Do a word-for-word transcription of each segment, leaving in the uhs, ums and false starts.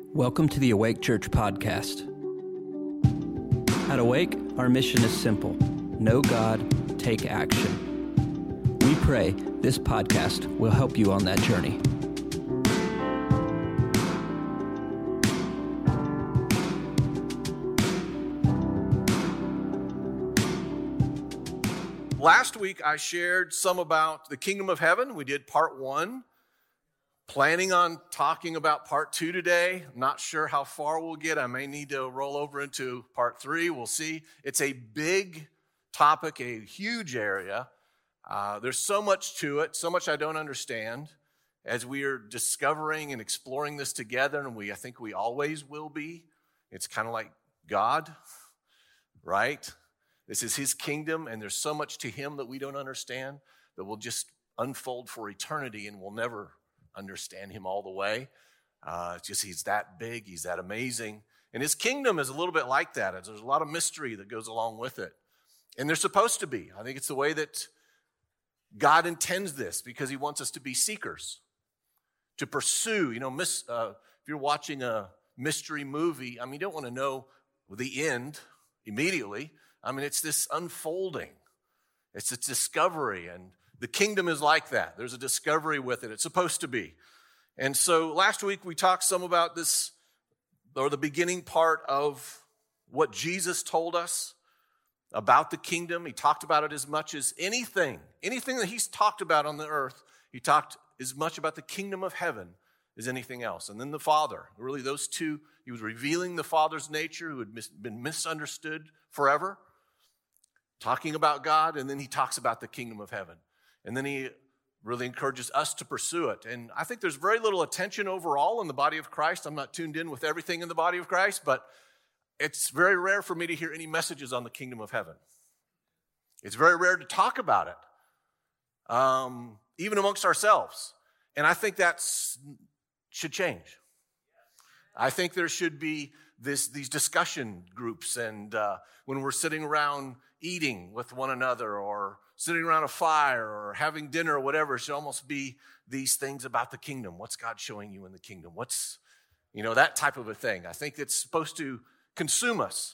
Welcome to the Awake Church podcast. At Awake, our mission is simple: know God, take action. We pray this podcast will help you on that journey. Last week, I shared some about the kingdom of heaven. We did part one. Planning on talking about part two today. I'm not sure how far we'll get. I may need to roll over into part three. We'll see. It's a big topic, a huge area. Uh, there's so much to it, so much I don't understand. As we are discovering and exploring this together, and we, I think we always will be. It's kind of like God, right? This is His kingdom, and there's so much to Him that we don't understand that will just unfold for eternity, and we'll never understand Him all the way. Uh, it's just He's that big, He's that amazing. And His kingdom is a little bit like that. There's a lot of mystery that goes along with it. And they're supposed to be. I think it's the way that God intends this, because He wants us to be seekers, to pursue. You know, miss, uh, if you're watching a mystery movie, I mean, you don't want to know the end immediately. I mean, it's this unfolding. It's this discovery, and the kingdom is like that. There's a discovery with it. It's supposed to be. And so last week we talked some about this, or the beginning part of what Jesus told us about the kingdom. He talked about it as much as anything. Anything that He's talked about on the earth, He talked as much about the kingdom of heaven as anything else. And then the Father. Really those two, He was revealing the Father's nature, who had mis- been misunderstood forever, talking about God, and then He talks about the kingdom of heaven. And then He really encourages us to pursue it. And I think there's very little attention overall in the body of Christ. I'm not tuned in with everything in the body of Christ, but it's very rare for me to hear any messages on the kingdom of heaven. It's very rare to talk about it, um, even amongst ourselves. And I think that should change. I think there should be this these discussion groups, and uh, when we're sitting around eating with one another, or sitting around a fire, or having dinner, or whatever, it should almost be these things about the kingdom. What's God showing you in the kingdom? What's, you know, that type of a thing. I think it's supposed to consume us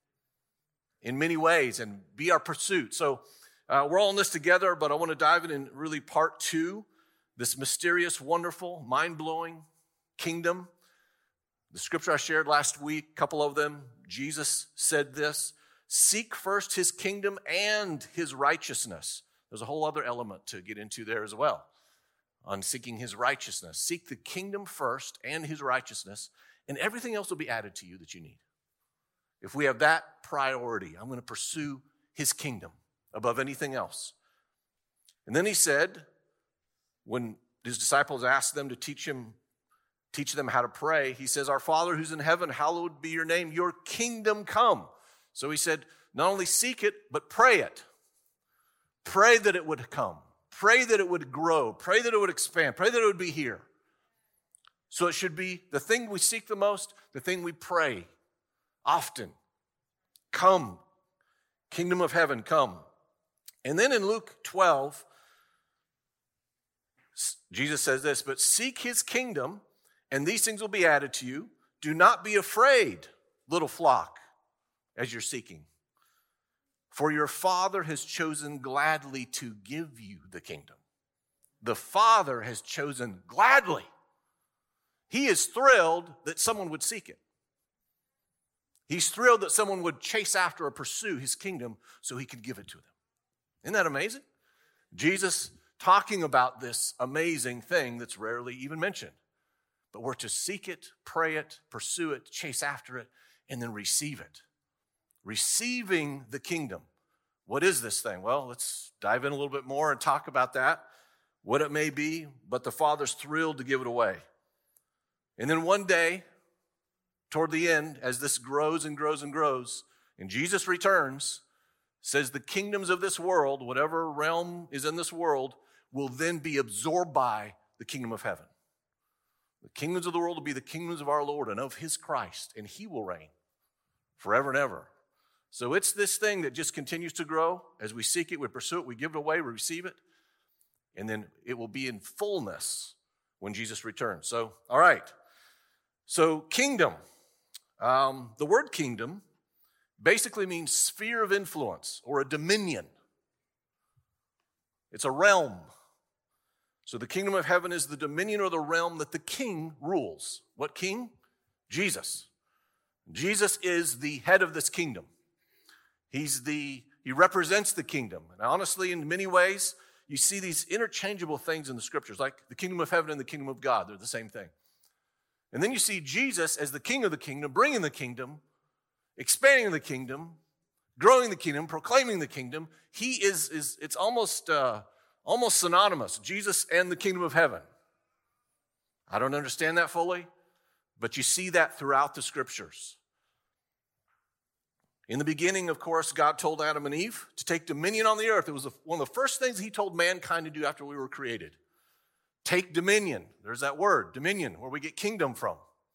in many ways and be our pursuit. So uh, we're all in this together, but I want to dive in in really part two, this mysterious, wonderful, mind-blowing kingdom. The scripture I shared last week, a couple of them, Jesus said this: seek first His kingdom and His righteousness. There's a whole other element to get into there as well on seeking His righteousness. Seek the kingdom first and His righteousness, and everything else will be added to you that you need. If we have that priority, I'm going to pursue His kingdom above anything else. And then He said, when His disciples asked them to teach Him, teach them how to pray, He says, "Our Father who's in heaven, hallowed be your name, your kingdom come." So He said, not only seek it, but pray it. Pray that it would come. Pray that it would grow. Pray that it would expand. Pray that it would be here. So it should be the thing we seek the most, the thing we pray often. Come, kingdom of heaven, come. And then in Luke twelve, Jesus says this: but seek His kingdom, and these things will be added to you. Do not be afraid, little flock, as you're seeking. For your Father has chosen gladly to give you the kingdom. The Father has chosen gladly. He is thrilled that someone would seek it. He's thrilled that someone would chase after or pursue His kingdom so He could give it to them. Isn't that amazing? Jesus talking about this amazing thing that's rarely even mentioned. But we're to seek it, pray it, pursue it, chase after it, and then receive it. Receiving the kingdom. What is this thing? Well, let's dive in a little bit more and talk about that, what it may be, but the Father's thrilled to give it away. And then one day, toward the end, as this grows and grows and grows, and Jesus returns, says the kingdoms of this world, whatever realm is in this world, will then be absorbed by the kingdom of heaven. The kingdoms of the world will be the kingdoms of our Lord and of His Christ, and He will reign forever and ever. So it's this thing that just continues to grow. As we seek it, we pursue it, we give it away, we receive it, and then it will be in fullness when Jesus returns. So, all right. So kingdom, um, the word kingdom basically means sphere of influence or a dominion. It's a realm. So the kingdom of heaven is the dominion or the realm that the king rules. What king? Jesus. Jesus is the head of this kingdom. He's the, he represents the kingdom. And honestly, in many ways, you see these interchangeable things in the scriptures, like the kingdom of heaven and the kingdom of God. They're the same thing. And then you see Jesus as the king of the kingdom, bringing the kingdom, expanding the kingdom, growing the kingdom, proclaiming the kingdom. He is, is it's almost, uh, almost synonymous, Jesus and the kingdom of heaven. I don't understand that fully, but you see that throughout the scriptures. In the beginning, of course, God told Adam and Eve to take dominion on the earth. It was one of the first things he told mankind to do after we were created. Take dominion. There's that word, dominion, where we get kingdom from.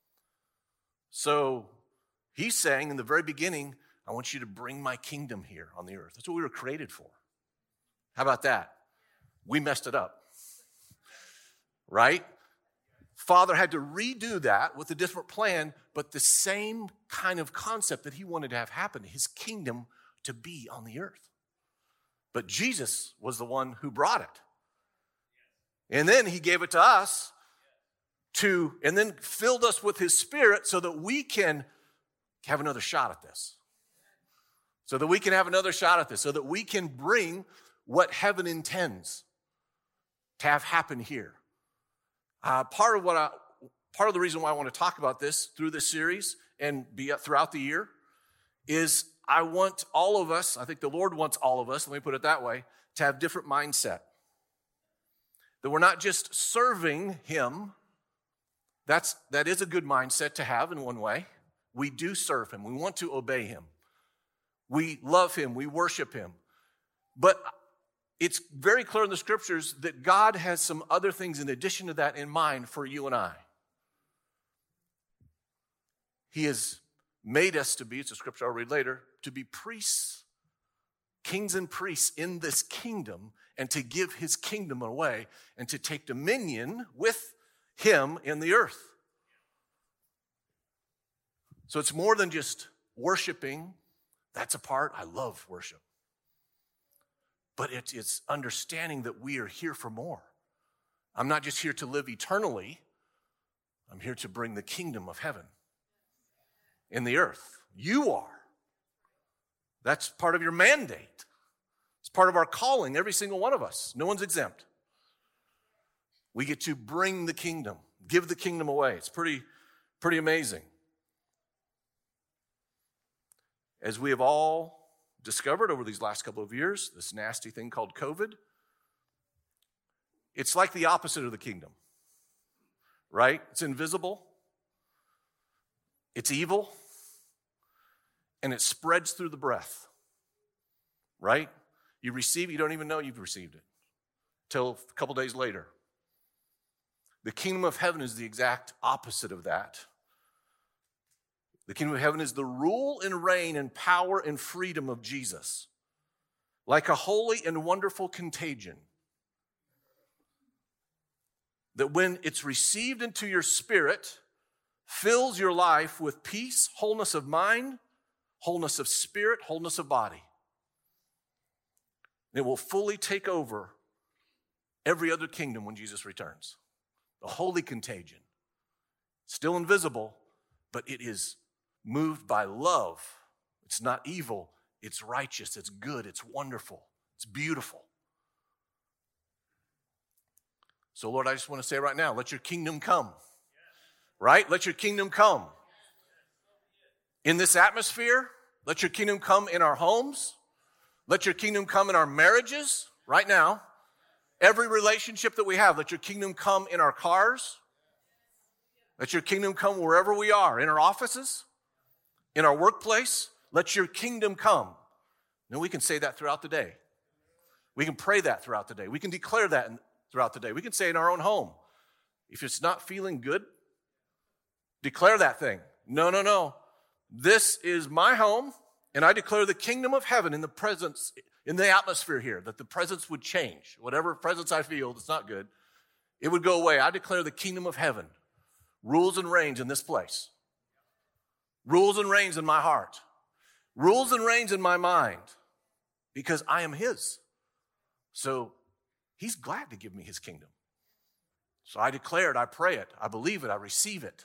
So he's saying in the very beginning, I want you to bring my kingdom here on the earth. That's what we were created for. How about that? We messed it up. Right? Father had to redo that with a different plan, but the same kind of concept that he wanted to have happen, his kingdom to be on the earth. But Jesus was the one who brought it. And then he gave it to us to, and then filled us with his spirit so that we can have another shot at this. So that we can have another shot at this, so that we can bring what heaven intends to have happen here. Uh, part of what I, part of the reason why I want to talk about this through this series and be throughout the year is I want all of us, I think the Lord wants all of us, let me put it that way, to have different mindset. That we're not just serving him. That's, that is a good mindset to have in one way. We do serve him. We want to obey him. We love him. We worship him. But it's very clear in the scriptures that God has some other things in addition to that in mind for you and I. He has made us to be, it's a scripture I'll read later, to be priests, kings and priests in this kingdom, and to give his kingdom away and to take dominion with him in the earth. So it's more than just worshiping. That's a part. I love worship. But it, it's understanding that we are here for more. I'm not just here to live eternally. I'm here to bring the kingdom of heaven in the earth. You are. That's part of your mandate. It's part of our calling, every single one of us. No one's exempt. We get to bring the kingdom, give the kingdom away. It's pretty, pretty amazing. As we have all discovered over these last couple of years, this nasty thing called COVID, it's like the opposite of the kingdom, right? It's invisible, it's evil, and it spreads through the breath, right? You receive it, you don't even know you've received it till a couple days later. The kingdom of heaven is the exact opposite of that. The kingdom of heaven is the rule and reign and power and freedom of Jesus, like a holy and wonderful contagion, that when it's received into your spirit, fills your life with peace, wholeness of mind, wholeness of spirit, wholeness of body. And it will fully take over every other kingdom when Jesus returns. The holy contagion, still invisible, but it is moved by love. It's not evil. It's righteous. It's good. It's wonderful. It's beautiful. So, Lord, I just want to say right now, let your kingdom come. Right? Let your kingdom come. In this atmosphere, let your kingdom come in our homes. Let your kingdom come in our marriages right now. Every relationship that we have, let your kingdom come in our cars. Let your kingdom come wherever we are, in our offices, in our workplace. Let your kingdom come. And we can say that throughout the day. We can pray that throughout the day. We can declare that throughout the day. We can say it in our own home. If it's not feeling good, declare that thing. No, no, no. This is my home, and I declare the kingdom of heaven in the presence, in the atmosphere here, that the presence would change. Whatever presence I feel that's not good, it would go away. I declare the kingdom of heaven rules and reigns in this place. Rules and reigns in my heart. Rules and reigns in my mind because I am his. So he's glad to give me his kingdom. So I declare it, I pray it, I believe it, I receive it.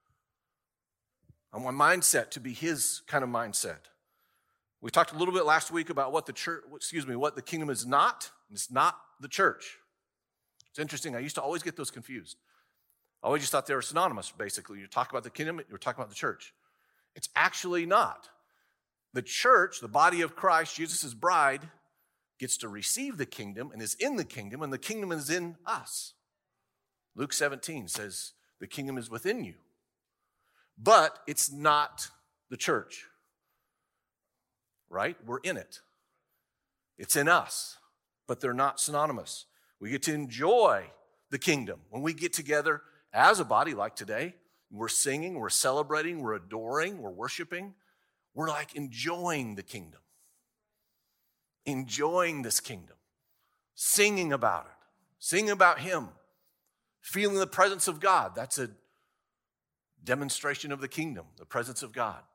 I want my mindset to be his kind of mindset. We talked a little bit last week about what the church, excuse me, what the kingdom is not. It's not the church. It's interesting. I used to always get those confused. I always just thought they were synonymous, basically. You talk about the kingdom, you're talking about the church. It's actually not. The church, the body of Christ, Jesus' bride, gets to receive the kingdom and is in the kingdom, and the kingdom is in us. Luke seventeen says the kingdom is within you. But it's not the church, right? We're in it. It's in us, but they're not synonymous. We get to enjoy the kingdom. When we get together as a body like today, we're singing, we're celebrating, we're adoring, we're worshiping. We're like enjoying the kingdom, enjoying this kingdom, singing about it, singing about him, feeling the presence of God. That's a demonstration of the kingdom, the presence of God.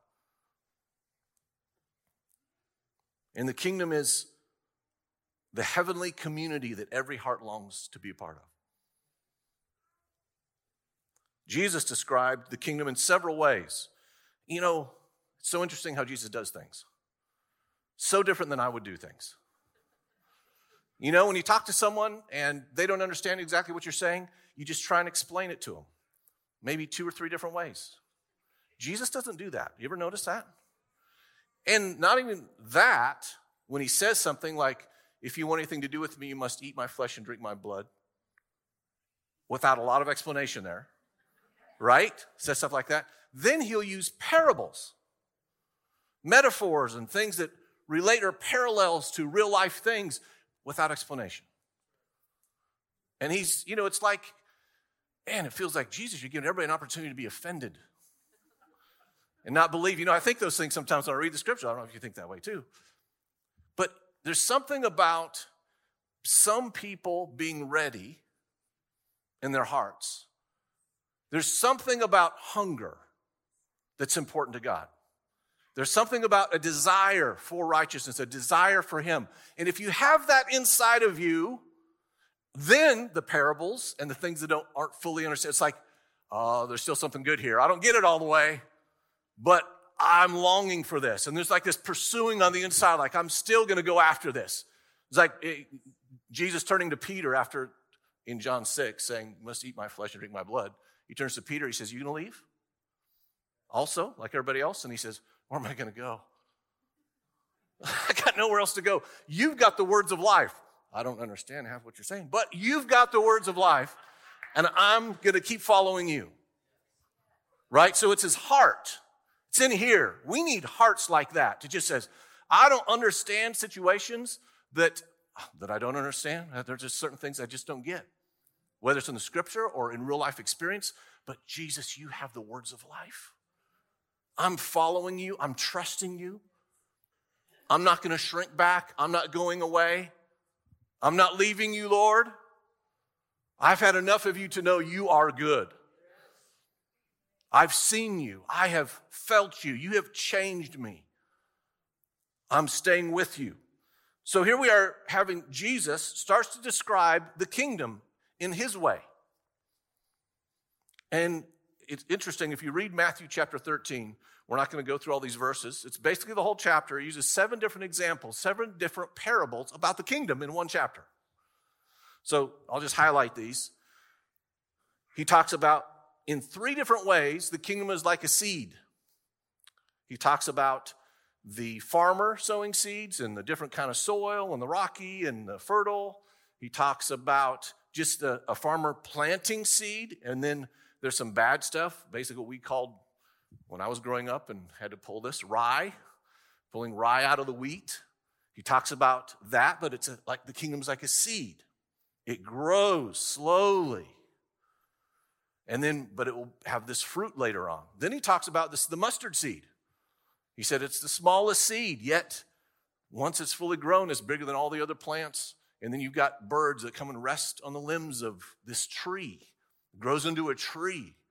And the kingdom is the heavenly community that every heart longs to be a part of. Jesus described the kingdom in several ways. You know, it's so interesting how Jesus does things. So different than I would do things. You know, when you talk to someone and they don't understand exactly what you're saying, you just try and explain it to them. Maybe two or three different ways. Jesus doesn't do that. You ever notice that? And not even that, when he says something like, if you want anything to do with me, you must eat my flesh and drink my blood. Without a lot of explanation there. Right? Says stuff like that. Then he'll use parables, metaphors, and things that relate or parallels to real life things without explanation. And he's, you know, it's like, man, it feels like, Jesus, you're giving everybody an opportunity to be offended and not believe. You know, I think those things sometimes when I read the scripture. I don't know if you think that way too. But there's something about some people being ready in their hearts. There's something about hunger that's important to God. There's something about a desire for righteousness, a desire for him. And if you have that inside of you, then the parables and the things that don't, aren't fully understood, it's like, oh, there's still something good here. I don't get it all the way, but I'm longing for this. And there's like this pursuing on the inside, like I'm still going to go after this. It's like it, Jesus turning to Peter after, in John six, saying, you must eat my flesh and drink my blood. He turns to Peter, he says, you going to leave? Also, like everybody else? And he says, where am I going to go? I got nowhere else to go. You've got the words of life. I don't understand half what you're saying, but you've got the words of life, and I'm going to keep following you. Right? So it's his heart. It's in here. We need hearts like that. It just says, I don't understand situations that, that I don't understand. There's just certain things I just don't get, whether it's in the scripture or in real life experience. But Jesus, you have the words of life. I'm following you. I'm trusting you. I'm not going to shrink back. I'm not going away. I'm not leaving you, Lord. I've had enough of you to know you are good. I've seen you. I have felt you. You have changed me. I'm staying with you. So here we are having Jesus starts to describe the kingdom in his way. And it's interesting, if you read Matthew chapter thirteen, we're not going to go through all these verses. It's basically the whole chapter. He uses seven different examples, seven different parables about the kingdom in one chapter. So I'll just highlight these. He talks about, in three different ways, the kingdom is like a seed. He talks about the farmer sowing seeds and the different kind of soil and the rocky and the fertile. He talks about just a, a farmer planting seed, and then there's some bad stuff, basically what we called, when I was growing up and had to pull this, rye, pulling rye out of the wheat. He talks about that, but it's a, like the kingdom's like a seed. It grows slowly. And then, but it will have this fruit later on. Then he talks about this, the mustard seed. He said it's the smallest seed, yet once it's fully grown, it's bigger than all the other plants. And then you've got birds that come and rest on the limbs of this tree. It grows into a tree.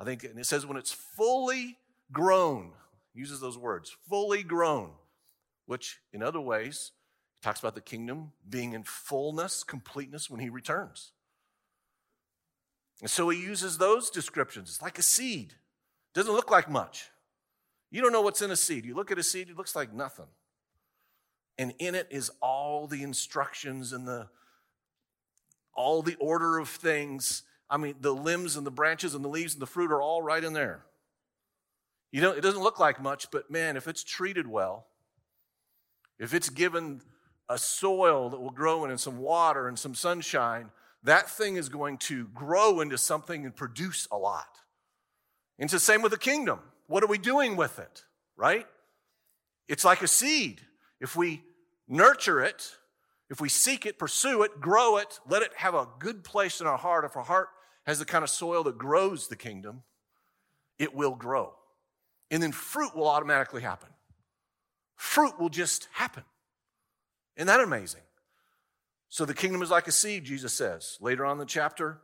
I think, and it says when it's fully grown, uses those words, fully grown, which in other ways, he talks about the kingdom being in fullness, completeness when he returns. And so he uses those descriptions. It's like a seed. Doesn't look like much. You don't know what's in a seed. You look at a seed, it looks like nothing. And in it is all the instructions and the all the order of things. I mean, the limbs and the branches and the leaves and the fruit are all right in there. You know, it doesn't look like much, but man, if it's treated well, if it's given a soil that will grow in and some water and some sunshine, that thing is going to grow into something and produce a lot. And it's the same with the kingdom. What are we doing with it, right? It's like a seed. If we nurture it, if we seek it, pursue it, grow it, let it have a good place in our heart, if our heart has the kind of soil that grows the kingdom, it will grow. And then fruit will automatically happen. Fruit will just happen. Isn't that amazing? So the kingdom is like a seed, Jesus says. Later on in the chapter,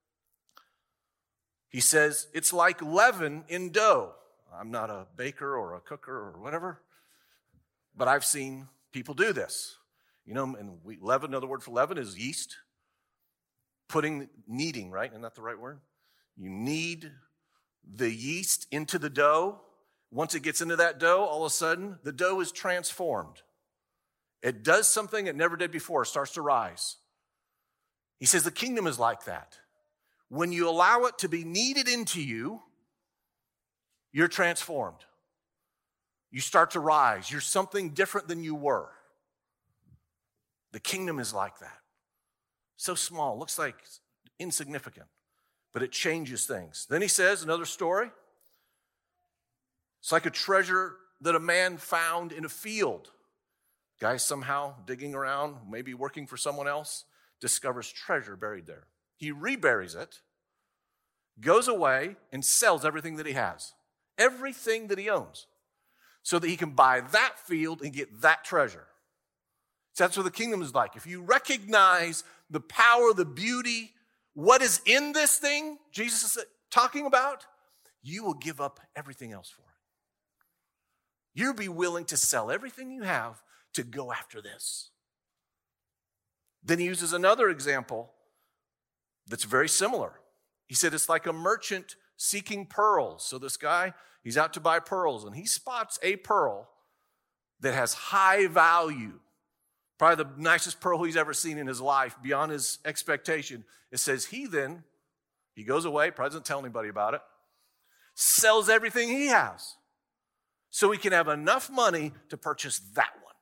he says, it's like leaven in dough. I'm not a baker or a cooker or whatever, but I've seen people do this. You know, and we, leaven, another word for leaven is yeast. Putting, kneading, right? Isn't that the right word? You knead the yeast into the dough. Once it gets into that dough, all of a sudden, the dough is transformed. It does something it never did before. It starts to rise. He says the kingdom is like that. When you allow it to be kneaded into you, you're transformed. You start to rise. You're something different than you were. The kingdom is like that. So small, looks like insignificant, but it changes things. Then he says, another story, it's like a treasure that a man found in a field. Guy somehow digging around, maybe working for someone else, discovers treasure buried there. He reburies it, goes away, and sells everything that he has. Everything that he owns. So that he can buy that field and get that treasure. So that's what the kingdom is like. If you recognize the power, the beauty, what is in this thing Jesus is talking about, you will give up everything else for it. You'll be willing to sell everything you have to go after this. Then he uses another example that's very similar. He said it's like a merchant seeking pearls. So this guy, he's out to buy pearls, and he spots a pearl that has high value. Probably the nicest pearl he's ever seen in his life, beyond his expectation. It says he then, he goes away, probably doesn't tell anybody about it, sells everything he has so he can have enough money to purchase that one.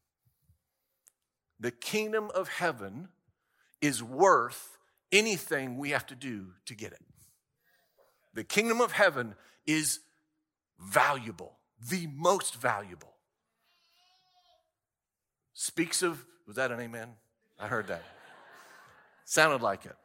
The kingdom of heaven is worth anything we have to do to get it. The kingdom of heaven is valuable, the most valuable. Speaks of, was that an amen? I heard that. Sounded like it.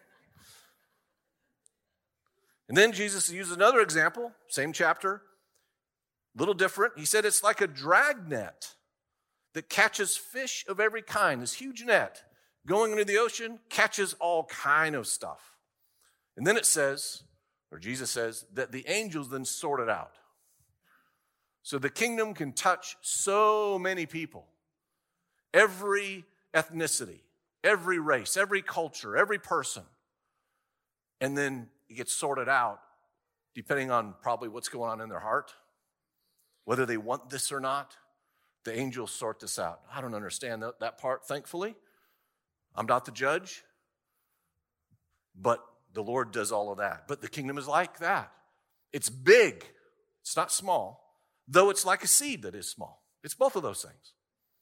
And then Jesus used another example, same chapter, a little different. He said it's like a drag net that catches fish of every kind. This huge net going into the ocean catches all kind of stuff. And then it says, or Jesus says, that the angels then sort it out. So the kingdom can touch so many people. Every ethnicity, every race, every culture, every person. And then it gets sorted out depending on probably what's going on in their heart, whether they want this or not. The angels sort this out. I don't understand that, that part, thankfully. I'm not the judge, but the Lord does all of that. But the kingdom is like that. It's big. It's not small, though it's like a seed that is small. It's both of those things.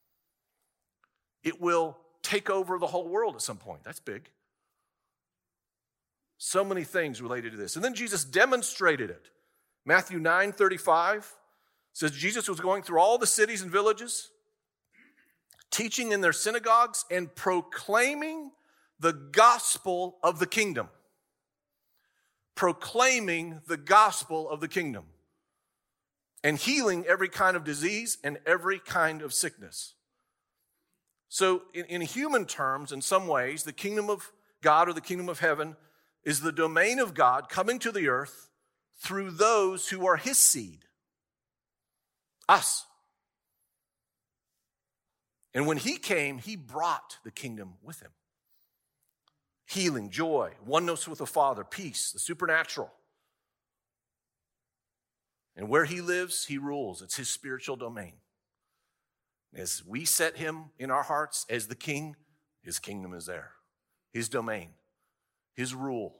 It will take over the whole world at some point. That's big. So many things related to this. And then Jesus demonstrated it. Matthew nine thirty-five says Jesus was going through all the cities and villages, teaching in their synagogues and proclaiming the gospel of the kingdom. Proclaiming the gospel of the kingdom. And healing every kind of disease and every kind of sickness. So in, in human terms, in some ways, the kingdom of God or the kingdom of heaven is the domain of God coming to the earth through those who are his seed, us. And when he came, he brought the kingdom with him. Healing, joy, oneness with the Father, peace, the supernatural. And where he lives, he rules. It's his spiritual domain. As we set him in our hearts as the king, his kingdom is there. His domain, his rule.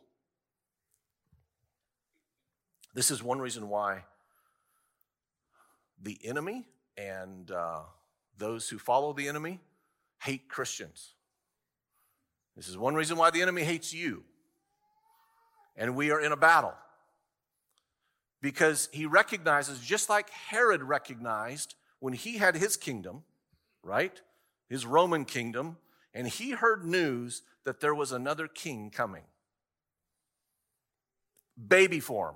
This is one reason why the enemy and uh, those who follow the enemy hate Christians. This is one reason why the enemy hates you. And we are in a battle. Because he recognizes, just like Herod recognized when he had his kingdom, right? His Roman kingdom, and he heard news that there was another king coming. Baby form.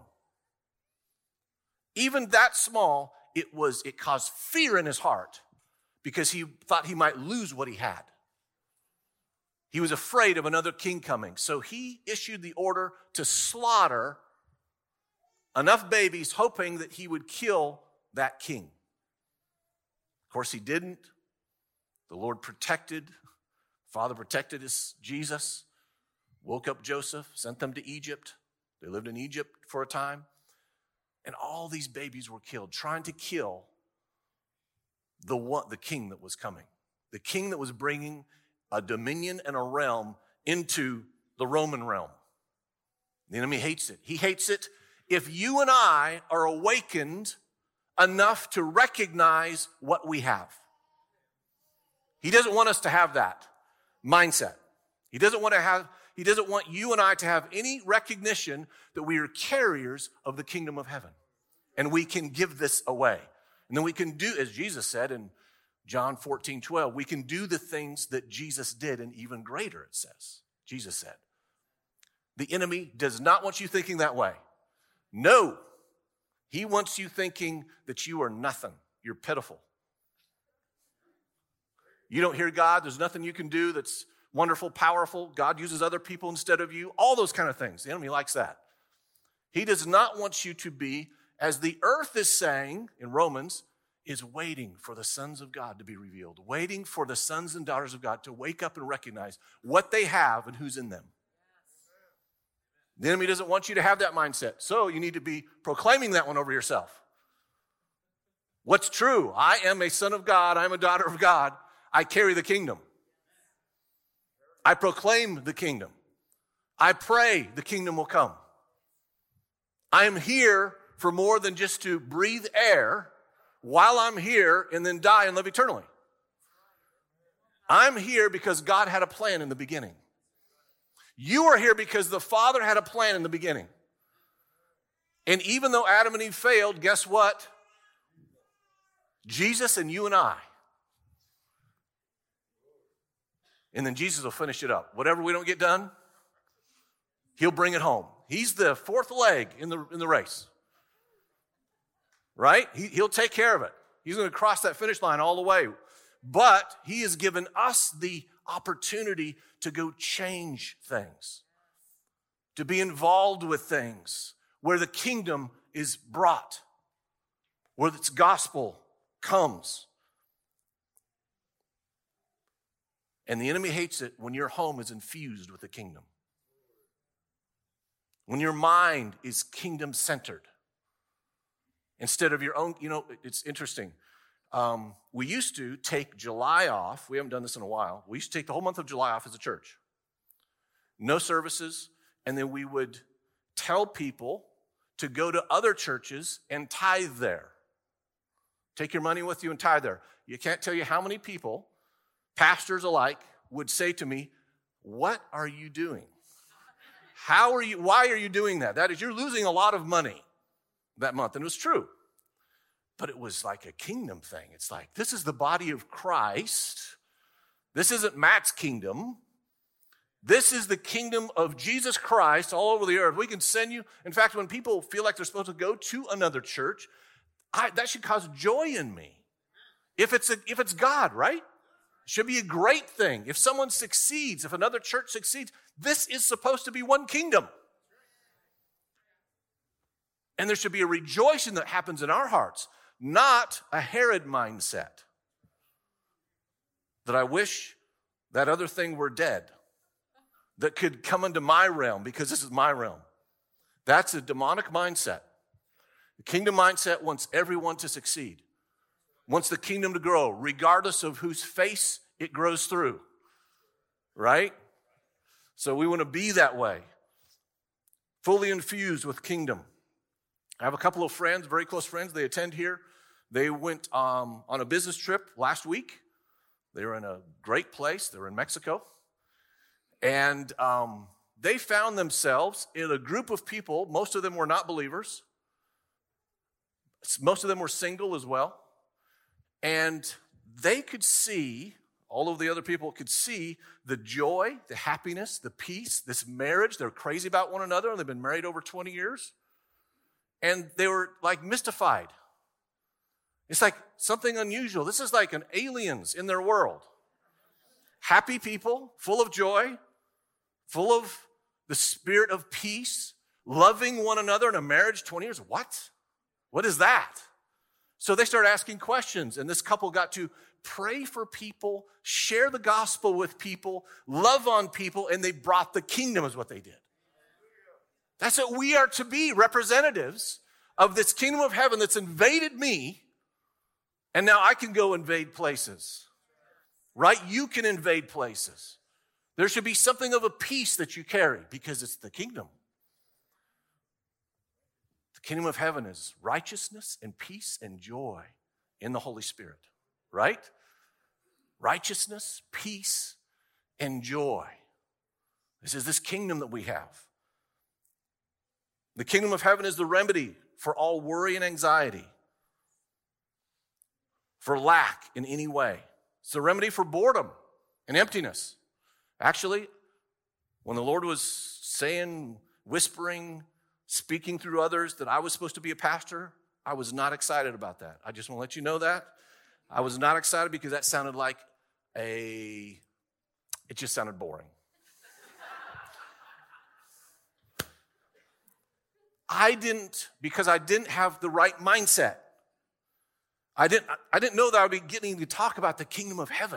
Even that small, it was, it caused fear in his heart because he thought he might lose what he had. He was afraid of another king coming. So he issued the order to slaughter enough babies, hoping that he would kill that king. Of course, he didn't. The Lord protected. Father protected his Jesus, woke up Joseph, sent them to Egypt. They lived in Egypt for a time. And all these babies were killed, trying to kill the one, the king that was coming. The king that was bringing a dominion and a realm into the Roman realm. The enemy hates it. He hates it if you and I are awakened enough to recognize what we have. He doesn't want us to have that mindset. He doesn't want to have, he doesn't want you and I to have any recognition that we are carriers of the kingdom of heaven. And we can give this away. And then we can do, as Jesus said in John fourteen twelve, we can do the things that Jesus did, and even greater, it says. Jesus said. The enemy does not want you thinking that way. No. He wants you thinking that you are nothing. You're pitiful. You don't hear God. There's nothing you can do that's wonderful, powerful. God uses other people instead of you. All those kind of things. The enemy likes that. He does not want you to be, as the earth is saying in Romans, is waiting for the sons of God to be revealed, waiting for the sons and daughters of God to wake up and recognize what they have and who's in them. The enemy doesn't want you to have that mindset, so you need to be proclaiming that one over yourself. What's true? I am a son of God. I'm a daughter of God. I carry the kingdom. I proclaim the kingdom. I pray the kingdom will come. I am here for more than just to breathe air while I'm here and then die and live eternally. I'm here because God had a plan in the beginning. You are here because the Father had a plan in the beginning. And even though Adam and Eve failed, guess what? Jesus and you and I. And then Jesus will finish it up. Whatever we don't get done, he'll bring it home. He's the fourth leg in the, in the race. Right? He, he'll take care of it. He's going to cross that finish line all the way. But he has given us the opportunity to go change things, to be involved with things where the kingdom is brought, where its gospel comes. And the enemy hates it when your home is infused with the kingdom. When your mind is kingdom-centered. Instead of your own, you know, it's interesting. Um, we used to take July off. We haven't done this in a while. We used to take the whole month of July off as a church. No services. And then we would tell people to go to other churches and tithe there. Take your money with you and tithe there. You can't tell you how many people, pastors alike, would say to me, "What are you doing? How are you, why are you doing that? That is, you're losing a lot of money that month." And it was true. But it was like a kingdom thing. It's like, this is the body of Christ. This isn't Matt's kingdom. This is the kingdom of Jesus Christ all over the earth. We can send you. In fact, when people feel like they're supposed to go to another church, I, that should cause joy in me. If it's, a, if it's God, right? It should be a great thing. If someone succeeds, if another church succeeds, this is supposed to be one kingdom. And there should be a rejoicing that happens in our hearts, not a Herod mindset. That I wish that other thing were dead, that could come into my realm because this is my realm. That's a demonic mindset. The kingdom mindset wants everyone to succeed, wants the kingdom to grow, regardless of whose face it grows through, right? So we want to be that way, fully infused with kingdom. I have a couple of friends, very close friends, they attend here. They went um, on a business trip last week. They were in a great place. They were in Mexico. And um, they found themselves in a group of people. Most of them were not believers. Most of them were single as well. And they could see, all of the other people could see the joy, the happiness, the peace, this marriage. They're crazy about one another. They've been married over twenty years. And they were like mystified. It's like something unusual. This is like an aliens in their world. Happy people, full of joy, full of the spirit of peace, loving one another in a marriage twenty years. What? What is that? So they started asking questions, and this couple got to pray for people, share the gospel with people, love on people, and they brought the kingdom is what they did. That's what we are to be, representatives of this kingdom of heaven that's invaded me, and now I can go invade places, right? You can invade places. There should be something of a peace that you carry because it's the kingdom. The kingdom of heaven is righteousness and peace and joy in the Holy Spirit, right? Righteousness, peace, and joy. This is this kingdom that we have. The kingdom of heaven is the remedy for all worry and anxiety, for lack in any way. It's the remedy for boredom and emptiness. Actually, when the Lord was saying, whispering, speaking through others that I was supposed to be a pastor, I was not excited about that. I just want to let you know that. I was not excited because that sounded like a, it just sounded boring. I didn't, because I didn't have the right mindset. I didn't, I didn't know that I would be getting to talk about the kingdom of heaven.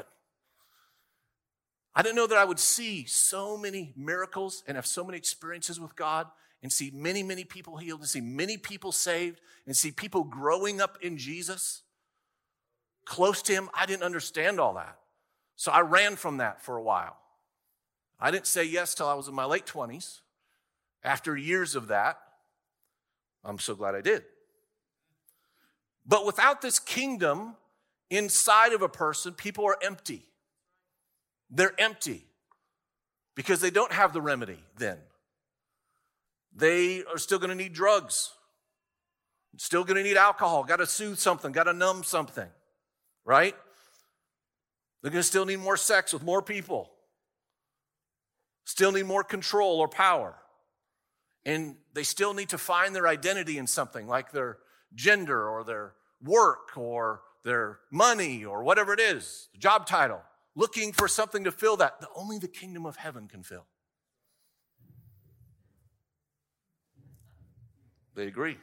I didn't know that I would see so many miracles and have so many experiences with God and see many, many people healed and see many people saved and see people growing up in Jesus, close to him. I didn't understand all that. So I ran from that for a while. I didn't say yes till I was in my late twenties. After years of that, I'm so glad I did. But without this kingdom inside of a person, people are empty. They're empty because they don't have the remedy then. They are still going to need drugs, still going to need alcohol, got to soothe something, got to numb something, right? They're going to still need more sex with more people, still need more control or power. And they still need to find their identity in something like their gender or their work or their money or whatever it is, the job title, looking for something to fill that that only the kingdom of heaven can fill. They agree.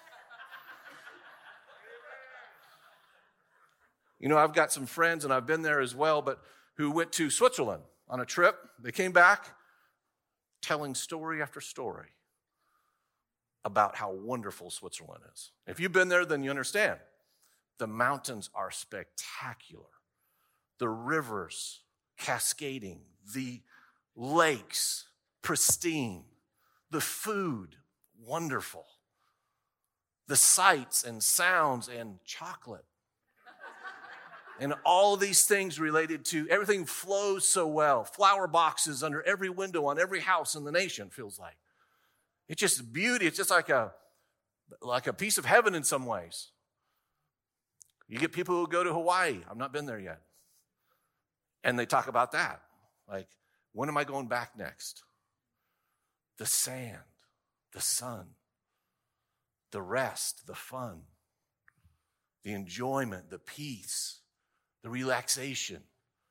You know, I've got some friends, and I've been there as well, but who went to Switzerland on a trip. They came back telling story after story about how wonderful Switzerland is. If you've been there, then you understand. The mountains are spectacular. The rivers cascading, the lakes pristine, the food wonderful, the sights and sounds and chocolate. And all of these things related to, everything flows so well. Flower boxes under every window on every house in the nation, feels like. It's just beauty. It's just like a, like a piece of heaven in some ways. You get people who go to Hawaii. I've not been there yet. And they talk about that. Like, when am I going back next? The sand, the sun, the rest, the fun, the enjoyment, the peace, the relaxation,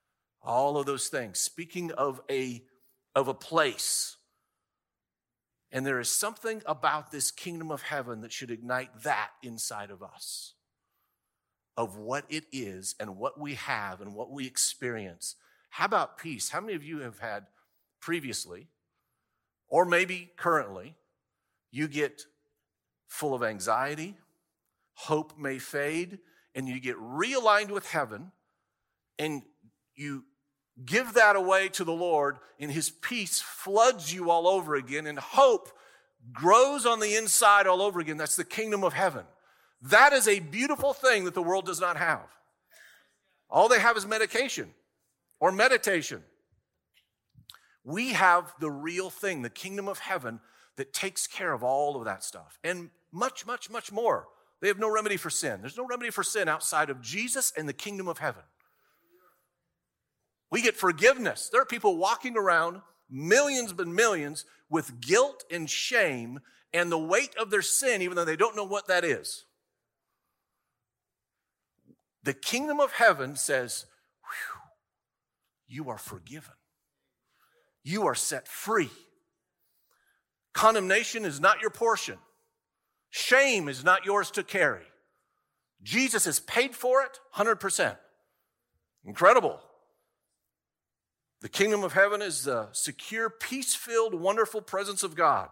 all of those things. Speaking of a, of a place And there is something about this kingdom of heaven that should ignite that inside of us, of what it is and what we have and what we experience. How about peace? How many of you have had previously, or maybe currently, you get full of anxiety, hope may fade, and you get realigned with heaven, and you give that away to the Lord, and his peace floods you all over again, and hope grows on the inside all over again. That's the kingdom of heaven. That is a beautiful thing that the world does not have. All they have is medication or meditation. We have the real thing, the kingdom of heaven, that takes care of all of that stuff and much, much, much more. They have no remedy for sin. There's no remedy for sin outside of Jesus and the kingdom of heaven. We get forgiveness. There are people walking around, millions and millions, with guilt and shame and the weight of their sin, even though they don't know what that is. The kingdom of heaven says, you are forgiven. You are set free. Condemnation is not your portion. Shame is not yours to carry. Jesus has paid for it one hundred percent. Incredible. The kingdom of heaven is the secure, peace-filled, wonderful presence of God.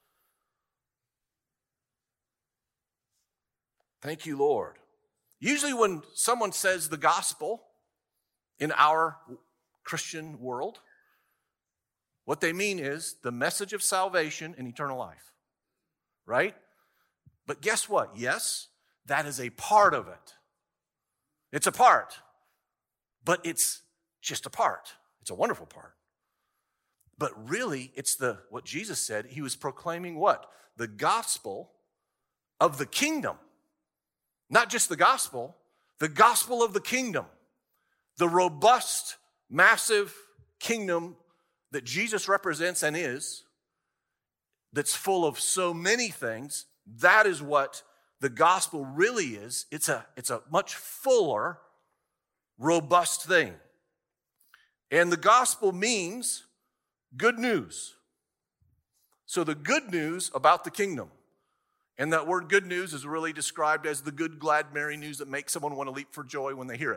Thank you, Lord. Usually when someone says the gospel in our Christian world, what they mean is the message of salvation and eternal life, right? But guess what? Yes, that is a part of it. It's a part, but it's just a part. It's a wonderful part. But really, it's the what Jesus said. He was proclaiming what? The gospel of the kingdom. Not just the gospel, the gospel of the kingdom. The robust, massive kingdom that Jesus represents and is, that's full of so many things. That is what the gospel really is. It's a, it's a much fuller, robust thing. And the gospel means good news. So the good news about the kingdom. And that word good news is really described as the good, glad, merry news that makes someone want to leap for joy when they hear it.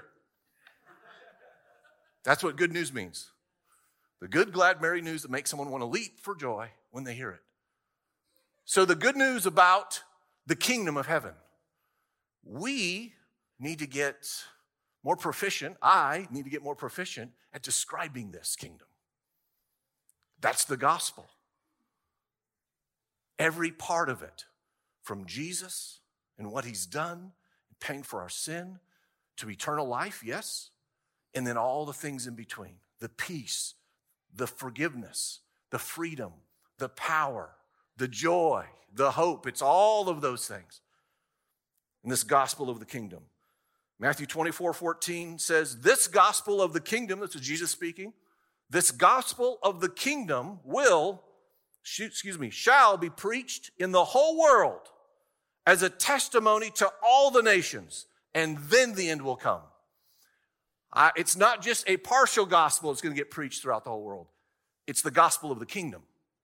That's what good news means. The good, glad, merry news that makes someone want to leap for joy when they hear it. So the good news about the kingdom of heaven. We need to get more proficient. I need to get more proficient at describing this kingdom. That's the gospel. Every part of it, from Jesus and what he's done, paying for our sin, to eternal life, yes, and then all the things in between, the peace, the forgiveness, the freedom, the power, the joy, the hope. It's all of those things in this gospel of the kingdom. Matthew twenty-four fourteen says, this gospel of the kingdom, this is Jesus speaking, this gospel of the kingdom will, excuse me, shall be preached in the whole world as a testimony to all the nations, and then the end will come. Uh, it's not just a partial gospel that's going to get preached throughout the whole world. It's the gospel of the kingdom.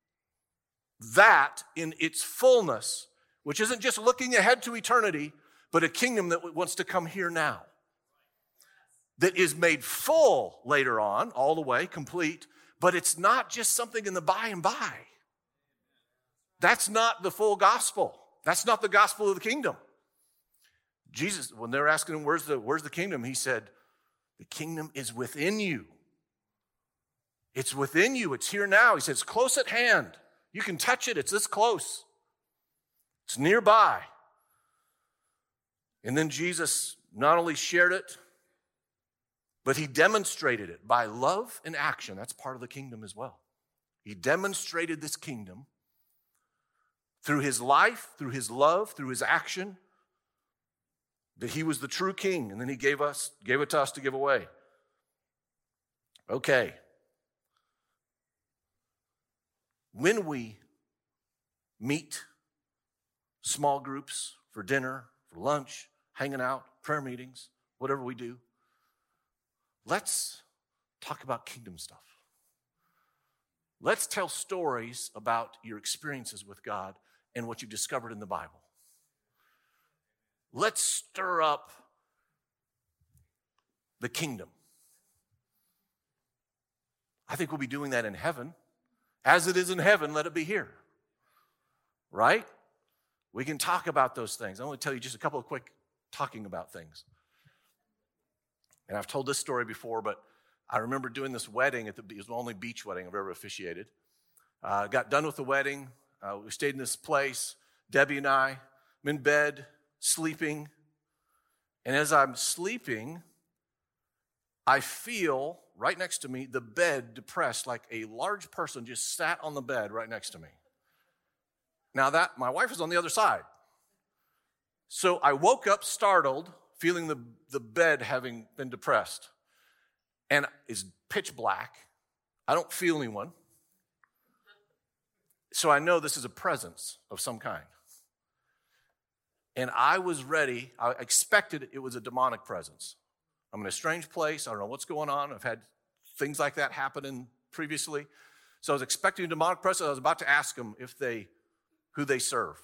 That in its fullness, which isn't just looking ahead to eternity, but a kingdom that wants to come here now. That is made full later on, all the way, complete, but it's not just something in the by and by. That's not the full gospel. That's not the gospel of the kingdom. Jesus, when they're asking him, where's the, where's the kingdom? He said, the kingdom is within you. It's within you. It's here now. He says, it's close at hand. You can touch it. It's this close. It's nearby. And then Jesus not only shared it, but he demonstrated it by love and action. That's part of the kingdom as well. He demonstrated this kingdom through his life, through his love, through his action, that he was the true king, and then he gave us, gave it to us to give away. Okay. When we meet small groups for dinner, for lunch, hanging out, prayer meetings, whatever we do, let's talk about kingdom stuff. Let's tell stories about your experiences with God and what you've discovered in the Bible. Let's stir up the kingdom. I think we'll be doing that in heaven. As it is in heaven, let it be here. Right? We can talk about those things. I want to tell you just a couple of quick talking about things. And I've told this story before, but I remember doing this wedding. At the, it was the only beach wedding I've ever officiated. Uh, got done with the wedding. Uh, we stayed in this place. Debbie and I, I'm in bed, sleeping. And as I'm sleeping, I feel right next to me the bed depressed, like a large person just sat on the bed right next to me. Now that, my wife was on the other side. So I woke up startled, feeling the, the bed having been depressed. And it's pitch black. I don't feel anyone. So I know this is a presence of some kind. And I was ready. I expected it was a demonic presence. I'm in a strange place. I don't know what's going on. I've had things like that happen in previously. So I was expecting a demonic presence. I was about to ask them if they, who they serve.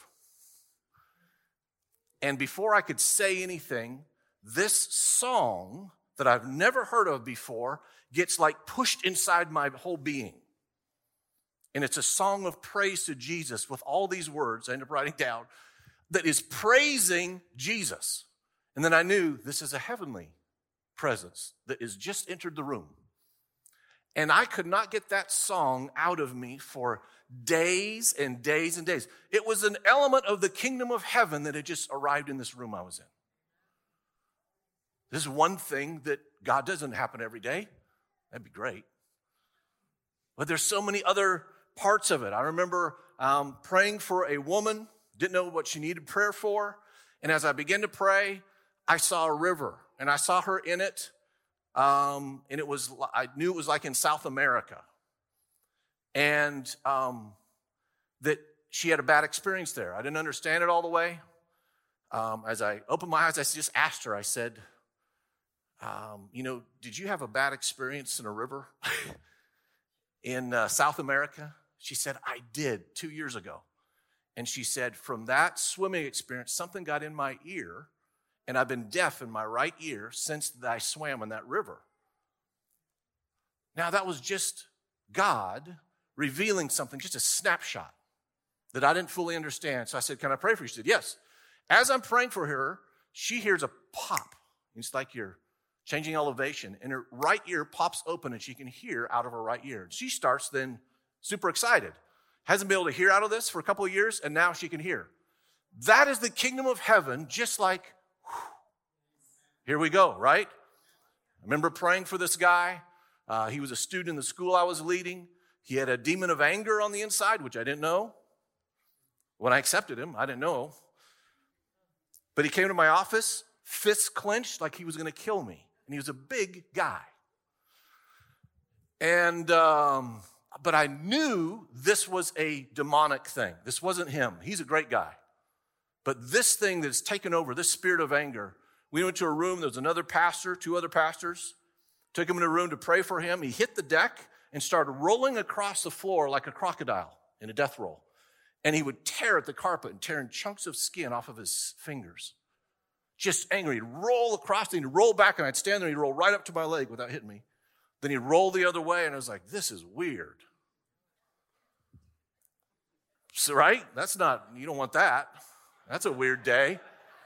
And before I could say anything, this song that I've never heard of before gets like pushed inside my whole being. And it's a song of praise to Jesus with all these words I end up writing down that is praising Jesus. And then I knew this is a heavenly presence that has just entered the room. And I could not get that song out of me for days and days and days. It was an element of the kingdom of heaven that had just arrived in this room I was in. This is one thing that God doesn't happen every day. That'd be great. But there's so many other parts of it. I remember um, praying for a woman, didn't know what she needed prayer for. And as I began to pray, I saw a river, and I saw her in it. Um, and it was, I knew it was like in South America. And um, that she had a bad experience there. I didn't understand it all the way. Um, as I opened my eyes, I just asked her, I said, um, you know, did you have a bad experience in a river in uh, South America? She said, I did two years ago. And she said, from that swimming experience, something got in my ear, and I've been deaf in my right ear since I swam in that river. Now, that was just God revealing something, just a snapshot that I didn't fully understand. So I said, can I pray for you? She said, yes. As I'm praying for her, she hears a pop. It's like you're changing elevation, and her right ear pops open, and she can hear out of her right ear. She starts then super excited. Hasn't been able to hear out of this for a couple of years, and now she can hear. That is the kingdom of heaven, just like, whew, here we go, right? I remember praying for this guy. Uh, he was a student in the school I was leading. He had a demon of anger on the inside, which I didn't know. When I accepted him, I didn't know. But he came to my office, fists clenched like he was going to kill me. And he was a big guy. And, um, but I knew this was a demonic thing. This wasn't him. He's a great guy. But this thing that's taken over, this spirit of anger, we went to a room, there was another pastor, two other pastors, took him in a room to pray for him. He hit the deck and started rolling across the floor like a crocodile in a death roll. And he would tear at the carpet and tearing chunks of skin off of his fingers. Just angry. He'd roll across, and he'd roll back, and I'd stand there, and he'd roll right up to my leg without hitting me. Then he'd roll the other way, and I was like, this is weird. So, right? That's not, you don't want that. That's a weird day.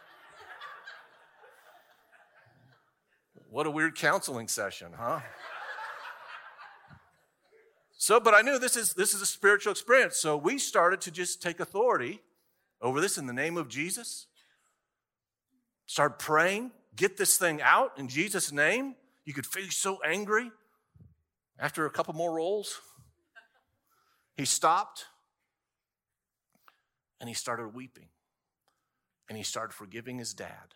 What a weird counseling session, huh? So, but I knew this is this is a spiritual experience. So we started to just take authority over this in the name of Jesus. Start praying, get this thing out in Jesus' name. You could feel so angry. After a couple more rolls, he stopped and he started weeping. And he started forgiving his dad.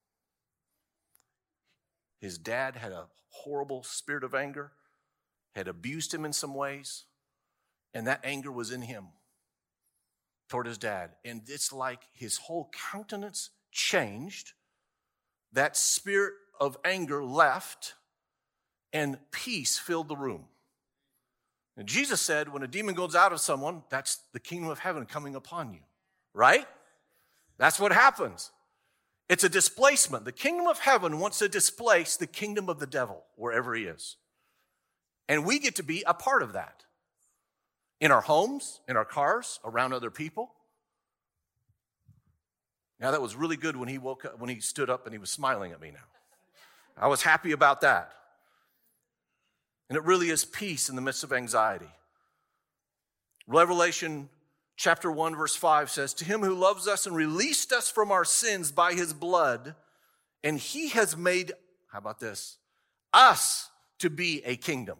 His dad had a horrible spirit of anger, had abused him in some ways, and that anger was in him toward his dad. And it's like his whole countenance changed. That spirit of anger left, and peace filled the room. And Jesus said, when a demon goes out of someone, that's the kingdom of heaven coming upon you, right? That's what happens. It's a displacement. The kingdom of heaven wants to displace the kingdom of the devil wherever he is. And we get to be a part of that. In our homes, in our cars, around other people. Now that was really good when he woke up, when he stood up and he was smiling at me now. I was happy about that. And it really is peace in the midst of anxiety. Revelation chapter one, verse five says, to him who loves us and released us from our sins by his blood, and he has made, how about this, us to be a kingdom,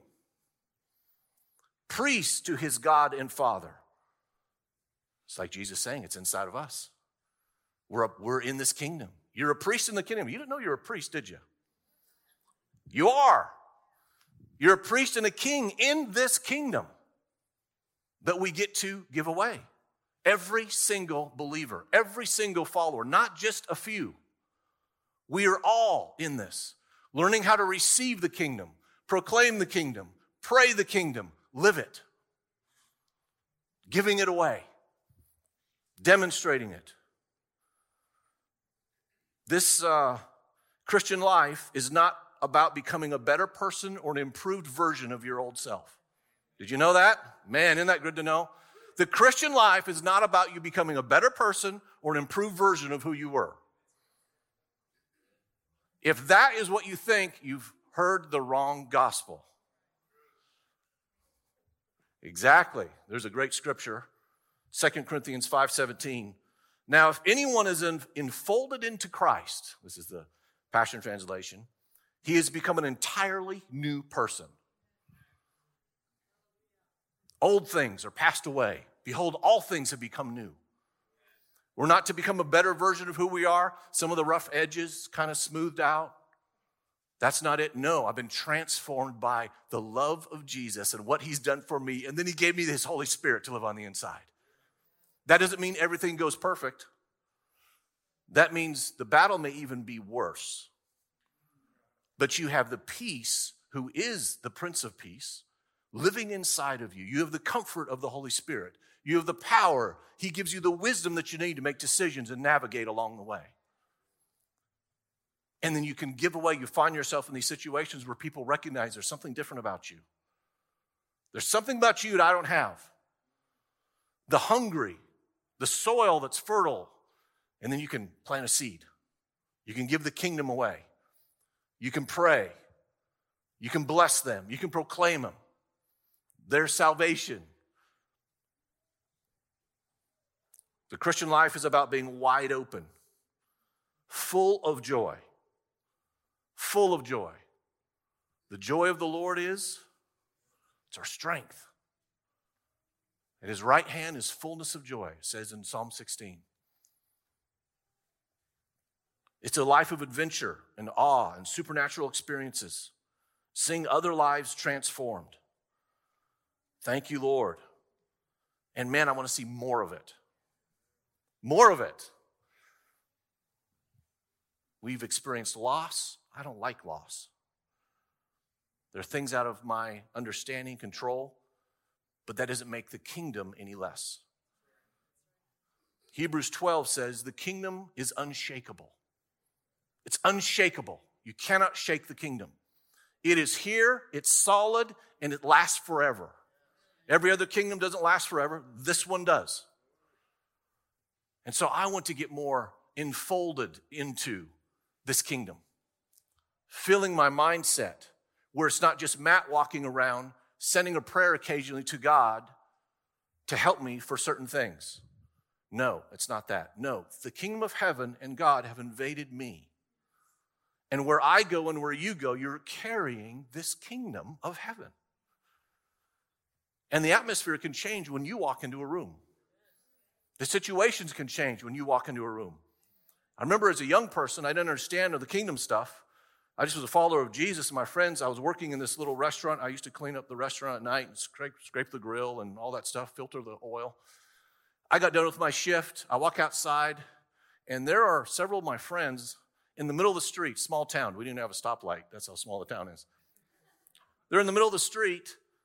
priests to his God and Father. It's like Jesus saying, it's inside of us. We're, a, we're in this kingdom. You're a priest in the kingdom. You didn't know you were a priest, did you? You are. You're a priest and a king in this kingdom that we get to give away. Every single believer, every single follower, not just a few. We are all in this, learning how to receive the kingdom, proclaim the kingdom, pray the kingdom, live it, giving it away, demonstrating it. This uh, Christian life is not about becoming a better person or an improved version of your old self. Did you know that? Man, isn't that good to know? The Christian life is not about you becoming a better person or an improved version of who you were. If that is what you think, you've heard the wrong gospel. Exactly. There's a great scripture, Second Corinthians five seventeen. Now, if anyone is in, enfolded into Christ, this is the Passion Translation, he has become an entirely new person. Old things are passed away. Behold, all things have become new. We're not to become a better version of who we are. Some of the rough edges kind of smoothed out. That's not it. No, I've been transformed by the love of Jesus and what he's done for me. And then he gave me his Holy Spirit to live on the inside. That doesn't mean everything goes perfect. That means the battle may even be worse. But you have the peace, who is the Prince of Peace, living inside of you. You have the comfort of the Holy Spirit. You have the power. He gives you the wisdom that you need to make decisions and navigate along the way. And then you can give away. You find yourself in these situations where people recognize there's something different about you. There's something about you that I don't have. The hungry, the soil that's fertile, and then you can plant a seed. You can give the kingdom away. You can pray. You can bless them. You can proclaim them. Their salvation. The Christian life is about being wide open, full of joy, full of joy. The joy of the Lord is, it's our strength. At his right hand is fullness of joy, it says in Psalm sixteen. It's a life of adventure and awe and supernatural experiences, seeing other lives transformed. Thank you, Lord. And man, I want to see more of it. More of it. We've experienced loss. I don't like loss. There are things out of my understanding, control, but that doesn't make the kingdom any less. Hebrews twelve says the kingdom is unshakable. It's unshakable. You cannot shake the kingdom. It is here, it's solid, and it lasts forever. Every other kingdom doesn't last forever. This one does. And so I want to get more enfolded into this kingdom, filling my mindset where it's not just Matt walking around sending a prayer occasionally to God to help me for certain things. No, it's not that. No, the kingdom of heaven and God have invaded me. And where I go and where you go, you're carrying this kingdom of heaven. And the atmosphere can change when you walk into a room. The situations can change when you walk into a room. I remember as a young person, I didn't understand the kingdom stuff. I just was a follower of Jesus and my friends. I was working in this little restaurant. I used to clean up the restaurant at night and scrape, scrape the grill and all that stuff, filter the oil. I got done with my shift. I walk outside, and there are several of my friends in the middle of the street, small town. We didn't have a stoplight. That's how small the town is. They're in the middle of the street,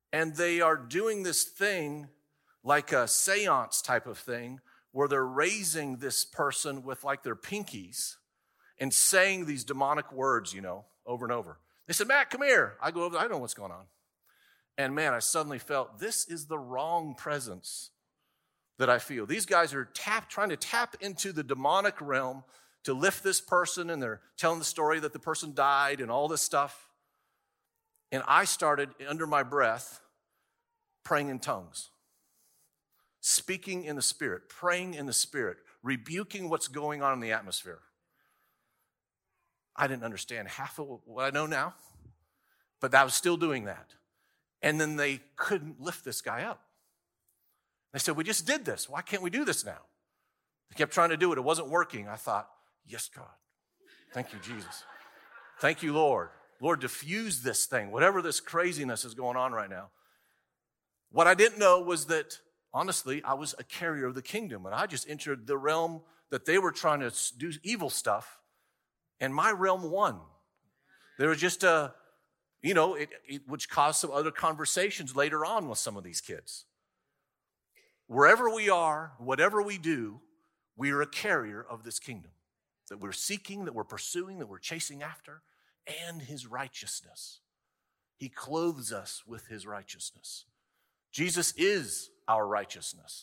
And they are doing this thing like a seance type of thing where they're raising this person with like their pinkies and saying these demonic words, you know, over and over. They said, Matt, come here. I go over, I don't know what's going on. And man, I suddenly felt this is the wrong presence that I feel. These guys are tap, trying to tap into the demonic realm to lift this person, and they're telling the story that the person died and all this stuff. And I started, under my breath, praying in tongues, speaking in the Spirit, praying in the Spirit, rebuking what's going on in the atmosphere. I didn't understand half of what I know now, but I was still doing that. And then they couldn't lift this guy up. They said, we just did this. Why can't we do this now? They kept trying to do it. It wasn't working. I thought, yes, God. Thank you, Jesus. Thank you, Lord. Lord, diffuse this thing, whatever this craziness is going on right now. What I didn't know was that, honestly, I was a carrier of the kingdom, and I just entered the realm that they were trying to do evil stuff, and my realm won. There was just a, you know, it, it, which caused some other conversations later on with some of these kids. Wherever we are, whatever we do, we are a carrier of this kingdom that we're seeking, that we're pursuing, that we're chasing after, and his righteousness. He clothes us with his righteousness. Jesus is our righteousness.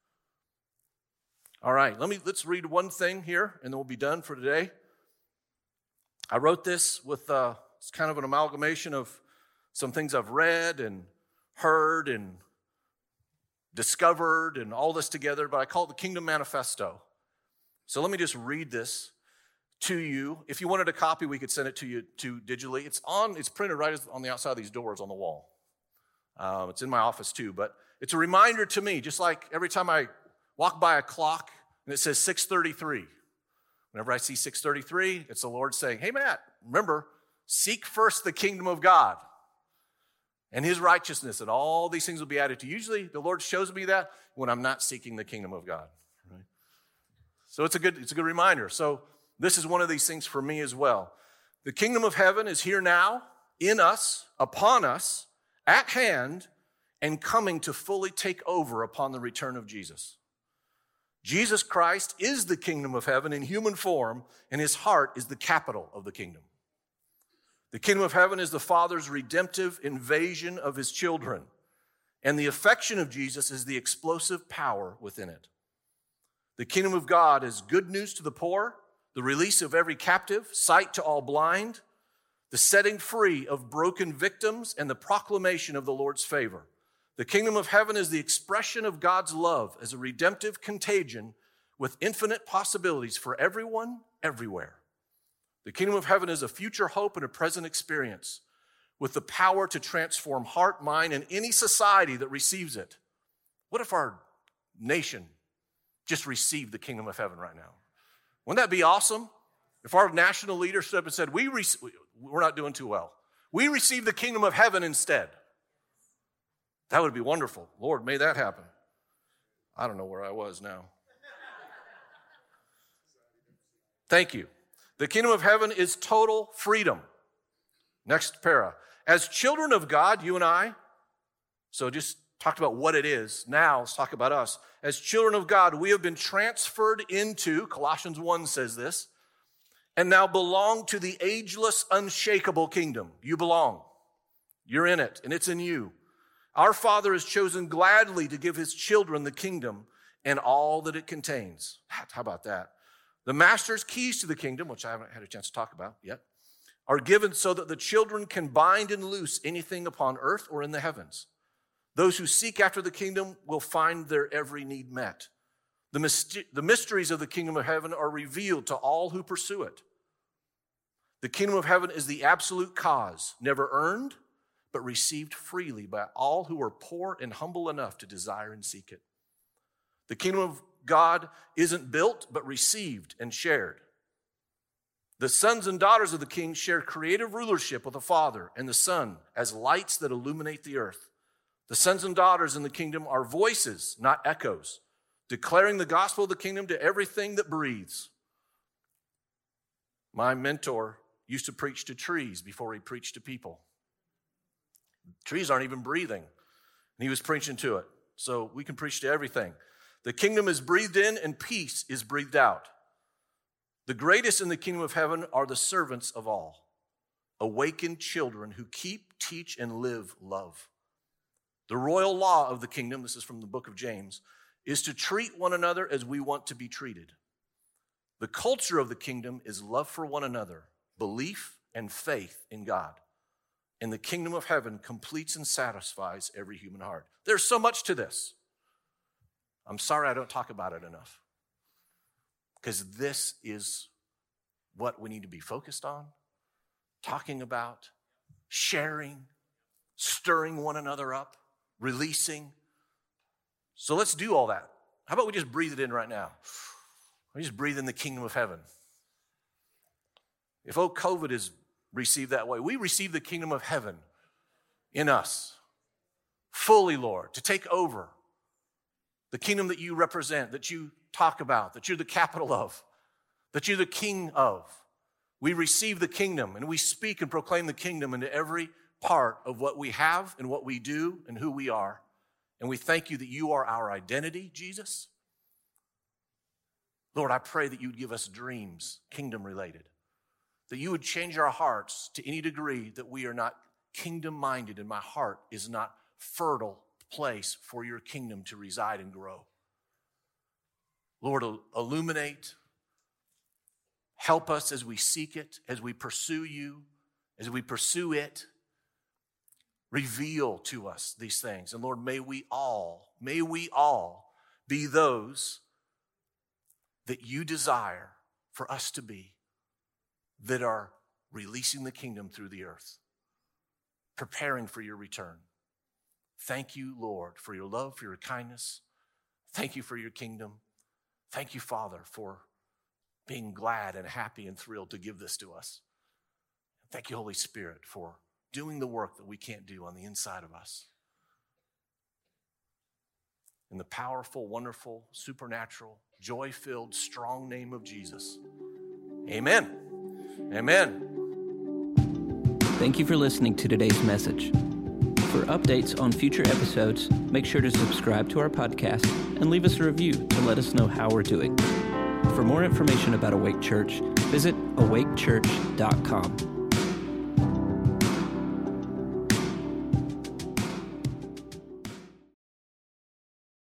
All right, let me let's read one thing here, and then we'll be done for today. I wrote this with uh, it's kind of an amalgamation of some things I've read and heard and discovered and all this together, but I call it the Kingdom Manifesto. So let me just read this to you. If you wanted a copy, we could send it to you to digitally. It's on. It's printed right on the outside of these doors on the wall. Uh, it's in my office too, but it's a reminder to me, just like every time I walk by a clock and it says six thirty-three. Whenever I see six thirty-three, it's the Lord saying, hey, Matt, remember, seek first the kingdom of God and his righteousness, and all these things will be added to you. Usually the Lord shows me that when I'm not seeking the kingdom of God. Right? So it's a good, it's a good reminder. So this is one of these things for me as well. The kingdom of heaven is here now, in us, upon us, at hand, and coming to fully take over upon the return of Jesus. Jesus Christ is the kingdom of heaven in human form, and his heart is the capital of the kingdom. The kingdom of heaven is the Father's redemptive invasion of his children, and the affection of Jesus is the explosive power within it. The kingdom of God is good news to the poor, the release of every captive, sight to all blind, the setting free of broken victims, and the proclamation of the Lord's favor. The kingdom of heaven is the expression of God's love as a redemptive contagion with infinite possibilities for everyone, everywhere. The kingdom of heaven is a future hope and a present experience with the power to transform heart, mind, and any society that receives it. What if our nation just received the kingdom of heaven right now? Wouldn't that be awesome? If our national leader stood up and said, we re- we're not doing too well. We receive the kingdom of heaven instead. That would be wonderful. Lord, may that happen. I don't know where I was now. Thank you. The kingdom of heaven is total freedom. Next para. As children of God, you and I, so just talked about what it is. Now let's talk about us. As children of God, we have been transferred into, Colossians one says this, and now belong to the ageless, unshakable kingdom. You belong. You're in it, and it's in you. Our Father has chosen gladly to give his children the kingdom and all that it contains. How about that? The master's keys to the kingdom, which I haven't had a chance to talk about yet, are given so that the children can bind and loose anything upon earth or in the heavens. Those who seek after the kingdom will find their every need met. The, myst- the mysteries of the kingdom of heaven are revealed to all who pursue it. The kingdom of heaven is the absolute cause, never earned, but received freely by all who are poor and humble enough to desire and seek it. The kingdom of God isn't built, but received and shared. The sons and daughters of the king share creative rulership with the Father and the Son as lights that illuminate the earth. The sons and daughters in the kingdom are voices, not echoes, declaring the gospel of the kingdom to everything that breathes. My mentor used to preach to trees before he preached to people. Trees aren't even breathing. And he was preaching to it. So we can preach to everything. The kingdom is breathed in and peace is breathed out. The greatest in the kingdom of heaven are the servants of all, awakened children who keep, teach, and live love. The royal law of the kingdom, this is from the book of James, is to treat one another as we want to be treated. The culture of the kingdom is love for one another, belief and faith in God. And the kingdom of heaven completes and satisfies every human heart. There's so much to this. I'm sorry I don't talk about it enough. Because this is what we need to be focused on, talking about, sharing, stirring one another up, releasing. So let's do all that. How about we just breathe it in right now? We just breathe in the kingdom of heaven. If, oh, COVID is received that way, we receive the kingdom of heaven in us, fully, Lord, to take over the kingdom that you represent, that you talk about, that you're the capital of, that you're the king of. We receive the kingdom and we speak and proclaim the kingdom into every part of what we have and what we do and who we are. And we thank you that you are our identity, Jesus. Lord, I pray that you would give us dreams, kingdom-related, that you would change our hearts to any degree that we are not kingdom-minded and my heart is not fertile place for your kingdom to reside and grow. Lord, illuminate, help us as we seek it, as we pursue you, as we pursue it. Reveal to us these things. And Lord, may we all, may we all be those that you desire for us to be, that are releasing the kingdom through the earth, preparing for your return. Thank you, Lord, for your love, for your kindness. Thank you for your kingdom. Thank you, Father, for being glad and happy and thrilled to give this to us. Thank you, Holy Spirit, for doing the work that we can't do on the inside of us. In the powerful, wonderful, supernatural, joy-filled, strong name of Jesus. Amen. Amen. Thank you for listening to today's message. For updates on future episodes, make sure to subscribe to our podcast and leave us a review to let us know how we're doing. For more information about Awake Church, visit awake church dot com.